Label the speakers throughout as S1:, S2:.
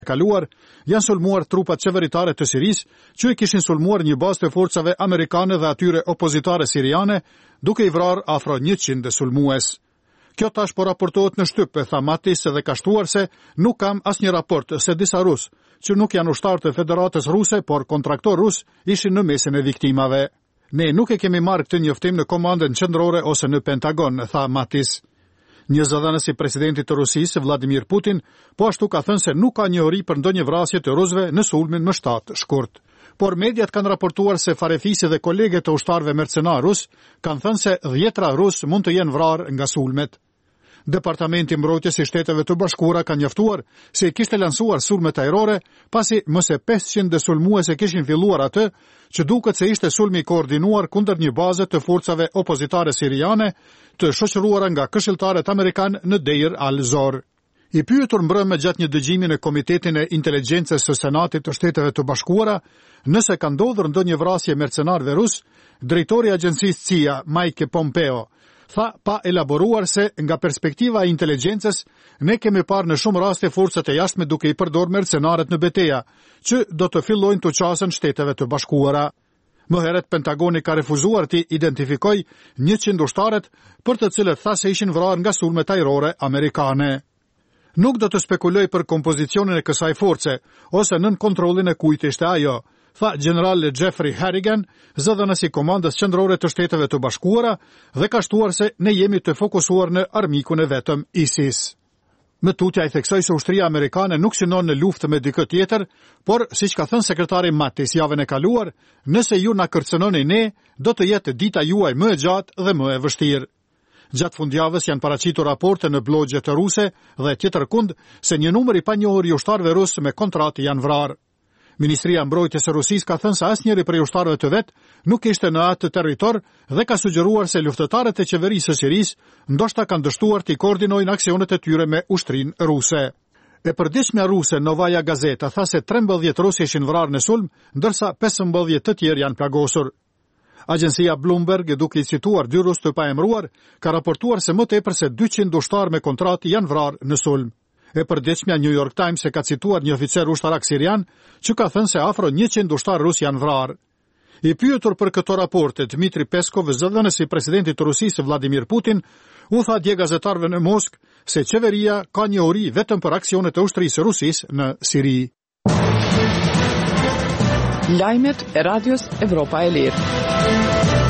S1: kaluar janë sulmuar trupat qeveritare të Sirisë, që i kishin sulmuar një bazë të forcave amerikane dhe atyre opozitare siriane, duke i vrarë afro 100 sulmues. Kjo tash po raportohet në shtyp, tha Mattis dhe ka shtuar se nuk kam asnjë raport se disa rus, që nuk janë ushtarë të Federatës Ruse, por kontraktor rus, ishin në mesin e viktimave. Ne nuk e kemi marrë këtë njoftim në komandën qendrore ose në Pentagon, tha Mattis. Një zëdhënës i presidentit të Rusisë, Vladimir Putin, po ashtu ka thënë se nuk ka njohuri për ndonjë vrasje të rusëve në sulmin më 7 shkurt. Por mediat kanë raportuar se farefisi dhe kolege të ushtarëve mercenar rus kanë thënë se 10 rus mund të jenë vrarë nga sulmet. Departamenti Mbrojtjes i Shteteve të Bashkuara ka njoftuar se kishte lansuar sulme ajrore pasi më se 500 sulmuese kishin filluar atë, që duket se ishte sulmi koordinuar kundër një baze të forcave opozitare siriane të shoqëruara nga këshilltarët amerikan në Deir al-Zor. I pyetur mbrëmë gjatë një dëgjimi në Komitetin e Inteligjencës së Senatit të Shteteve të Bashkuara nëse ka ndodhur ndonjë vrasje mercenarëve rus, drejtori i agjencisë CIA, Mike Pompeo, tha pa elaboruar se nga perspektiva e inteligjencës ne kemi parë në shumë raste forcat e jashtme duke i përdorur mercenarët në betejë, që do të fillojnë të qasen Shteteve të Bashkuara. Më herët Pentagoni ka refuzuar të identifikojë 100 ushtarët për të cilët tha se ishin vrarë nga sulmet ajrore amerikane. Nuk do të spekuloj për kompozicionin e kësaj force ose nën kontrollin e kujt ishte ajo, tha general Jeffrey Harrigan, zëdhënës i komandës qendrore të Shteteve të Bashkuara, dhe ka shtuar se ne jemi të fokusuar në armikun e vetëm ISIS. Më tutja i theksoi se ushtria amerikane nuk synon në luftë me dikë tjetër, por siç ka thënë sekretari Mattis javën e kaluar, nëse ju na kërcënoni ne, do të jetë dita juaj më e gjatë dhe më e vështirë. Gjatë fundjavës janë paraqitur raporte në blogjet ruse dhe tjetërkund se një numër i panjohur i ushtarëve rusë me kontratë janë vrarë. Ministria e Mbrojtjes së Rusisë ka thënë se asnjëri prej ushtarëve të vet nuk ishte në atë territor dhe ka sugjeruar se luftëtarët e qeverisë së Sirisë ndoshta kanë dështuar të koordinojnë aksionet e tyre me ushtrinë ruse. E përditshmja ruse Novaya Gazeta tha se 13 rusë ishin vrarë në sulm, ndërsa 15 të tjerë janë plagosur. Agjencia Bloomberg, duke i cituar 2 rusë të paemëruar, ka raportuar se më tepër se 200 ushtarë me kontratë janë vrarë në sulm. E përditshmja New York Times ka cituar një oficer ushtarak sirian që ka thënë se afro 100 ushtarë rus janë vrarë. I pyetur për këto raporte, Dmitri Peskov, zëdhënës i presidentit të Rusisë Vladimir Putin, u tha dje gazetarëve në Moskë se qeveria ka njohuri vetëm për aksionet e ushtrisë së Rusisë në Siri.
S2: Lajmet e Radios Evropa e Lirë.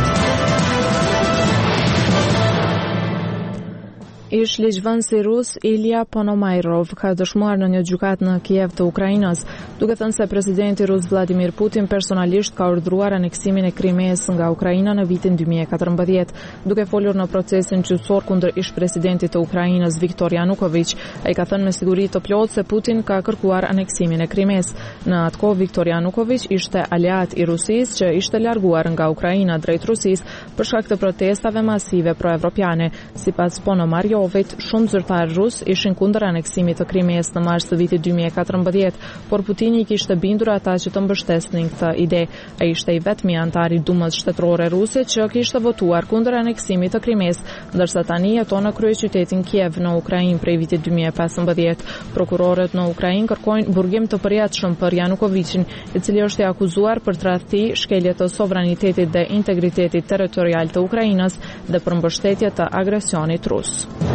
S2: Ish ligjvënësi rus Ilja Ponomayrov ka dëshmuar në një gjykatë në Kiev të Ukrainës, duke thënë se presidenti rus Vladimir Putin personalisht ka urdhëruar aneksimin e Krimeas nga Ukraina në vitin 2014. Duke folur në procesin gjyqësor kundër ish presidentit të Ukrainës Viktor Yanukovych, ai ka thënë me siguri të plotë se Putin ka kërkuar aneksimin e Krimeas. Në atë kohë Viktor Yanukovych ishte aleat i Rusisë që ishte larguar nga Ukraina drejt Rusisë për shkak të protestave masive pro-evropiane. Sipas Ponomaryovit, shumë zyrtarë rus ishin kundër aneksimit të Krimeas në mars të vitit 2014, por Putini i kishte bindur ata që të mbështesnin këtë ide. Ai ishte i vetmi antar i Dumës shtetërore ruse që kishte votuar kundër aneksimit të Krimeas, ndërsa tani jeton në kryeqytetin Kiev në Ukrainë prej vitit 2015. Prokurorët në Ukrainë kërkojnë burgim të përjatshëm për Yanukovicin, i cili është i akuzuar për tradhti, shkelje të sovranitetit dhe integritetit territorial të Ukrainës dhe për mbështetje të agresionit rus.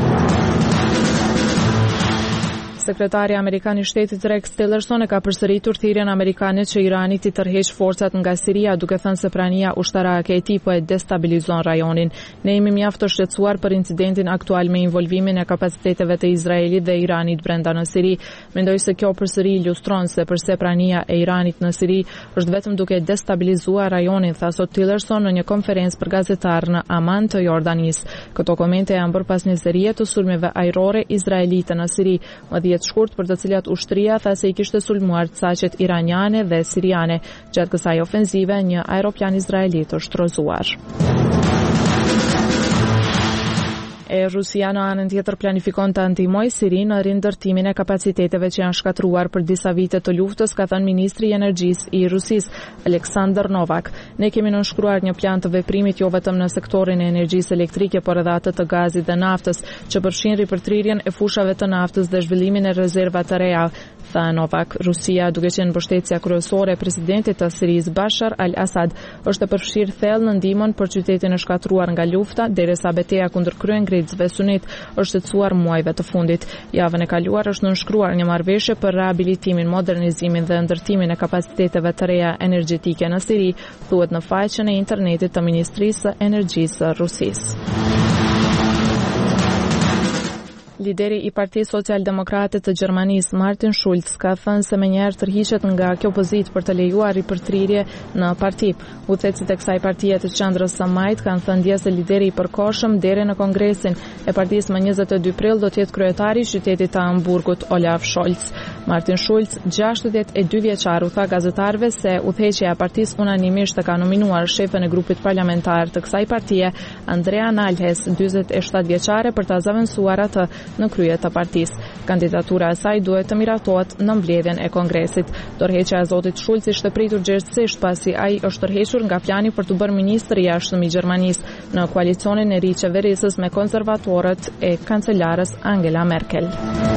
S2: Sekretari amerikan i shtetit Rex Tillerson e ka përsëritur thirrjen amerikane që Irani t'i tërheqë forcat nga Siria, duke thënë se prania ushtarake e tij po e destabilizon rajonin. Ne jemi mjaft të shqetësuar për incidentin aktual me involvimin e kapaciteteve të Izraelit dhe Iranit brenda në Siri. Mendoj se kjo përsëri ilustron se përse prania e Iranit në Siri është vetëm duke destabilizuar rajonin, tha sot Tillerson në një konferencë për gazetarë në Amman të Jordanisë. Këto komente janë bërë pas një serie të sulmeve ajrore izraelite në Siri. Shkurt për të cilat ushtria tha se i kishte sulmuar saqet iraniane dhe siriane. Gjatë kësaj ofenzive, një aeroplan izraelit është rrëzuar. Rusia në anën tjetër planifikon të ndihmojë Sirinë në rindërtimin e kapaciteteve që janë shkatruar për disa vite të luftës, ka thënë ministri i energjisë i Rusisë, Aleksandr Novak. Ne kemi nënshkruar një plan të veprimit jo vetëm në sektorin e energjisë elektrike, por edhe atë të gazit dhe naftës, që përfshin ripërtrirjen e fushave të naftës dhe zhvillimin e rezervave të reja, tha Novak. Rusia, duke qenë mbështetësia kryesore e presidentit të Sirisë Bashar al-Assad, është e përfshirë thellë në ndihmën për qytetin e shkatruar nga lufta, derisa betejë kundër kryengrezëve sunit është shqetësuar muajve të fundit. Javën e kaluar është nënshkruar një marrëveshje për rehabilitimin, modernizimin dhe ndërtimin e kapaciteteve të reja energjetike në Siri, thuhet në faqen e internetit të Ministrisë së Energjisë së Rusisë. Lideri i Partisë Socialdemokrate të Gjermanisë, Martin Schulz, ka thënë se menjëherë tërhiqet nga kjo pozitë për të lejuar ripërthrirje në parti. Udhëheqësit e kësaj partie të qendrës së majt kanë thënë dje se lideri i përkohshëm deri në Kongresin e partisë më 22 prill do të jetë kryetari i qytetit të Hamburgut, Olaf Scholz. Martin Schulz, 62 vjeçar, u tha gazetarëve se udhëheqja e partisë unanimisht e ka nominuar shefën e grupit parlamentar të kësaj partie, Andrea Nalhes, 47 vjeçare, për ta zëvendësuar atë në krye të partisë. Kandidatura e saj duhet të miratohet në mbledhjen e Kongresit. Tërheqja e zotit Schulz ishte pritur gjerësisht pasi ai është tërhequr nga plani për të bërë ministër i jashtëm i Gjermanisë në koalicionin e ri qeverisës me konservatorët e kancelarës Angela Merkel.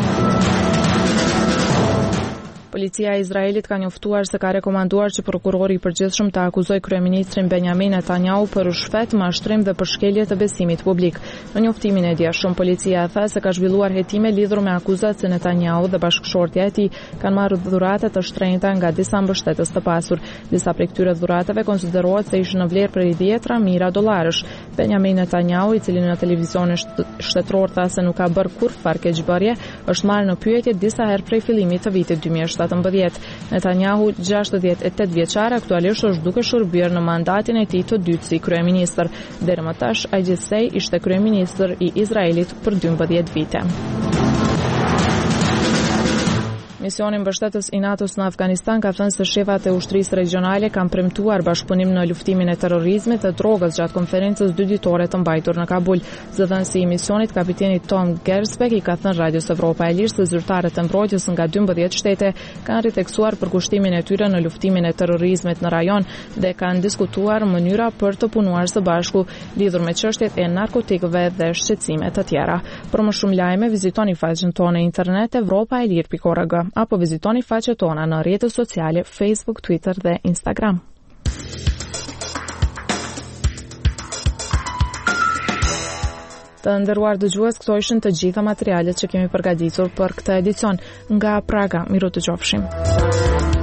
S2: Policia e Izraelit ka njoftuar se ka rekomanduar që prokurori i përgjithshëm të akuzojë kryeministrin Benjamin Netanyahu për ushqet, mashtrim dhe përshkelje të besimit publik. Në njoftimin e djeshëm, policia tha se ka zhvilluar hetime lidhur me akuzat se Netanyahu dhe bashkëshortja e tij kanë marrë dhurate të shtrenjta nga disa mbështetës të pasur. Disa prej këtyre dhuratave konsiderohet se ishin në vlerë prej 10 $. Benjamin Netanyahu, i cili në televizionin shtetëror tha se nuk ka bërë kurrë keqbërje, është marrë në pyetje disa herë prej fillimit të vitit 2017. Netanyahu, 68 vjeçar, aktualisht është duke shërbyer në mandatin e tij të dytë si kryeministër. Deri më tash, ai gjithsej ishte kryeministër i Izraelit për 12 vite. Misioni mbështetës i NATO-s në Afganistan ka thënë se shefat e ushtrisë rajonale kanë premtuar bashkëpunim në luftimin e terrorizmit dhe drogës gjatë konferencës 2 ditore të mbajtur në Kabul. Zëdhënësi i misionit, kapiteni Tom Gersbeck, i ka thënë Radios Evropa e Lirë se zyrtarët e mbrojtjes nga 12 shtete kanë riteksuar për kushtimin e tyre në luftimin e terrorizmit në rajon dhe kanë diskutuar mënyra për të punuar së bashku lidhur me çështjet e narkotikëve dhe shqetësime të tjera. Për më shumë lajme, vizitoni faqen tonë internet evropaelir.org apo vizitoni faqet tona në rrjetet sociale Facebook, Twitter dhe Instagram. Të nderuar dëgjues, këto ishin të gjitha materialet që kemi përgatitur për këtë edicion. Nga Praga, miru të qofshim.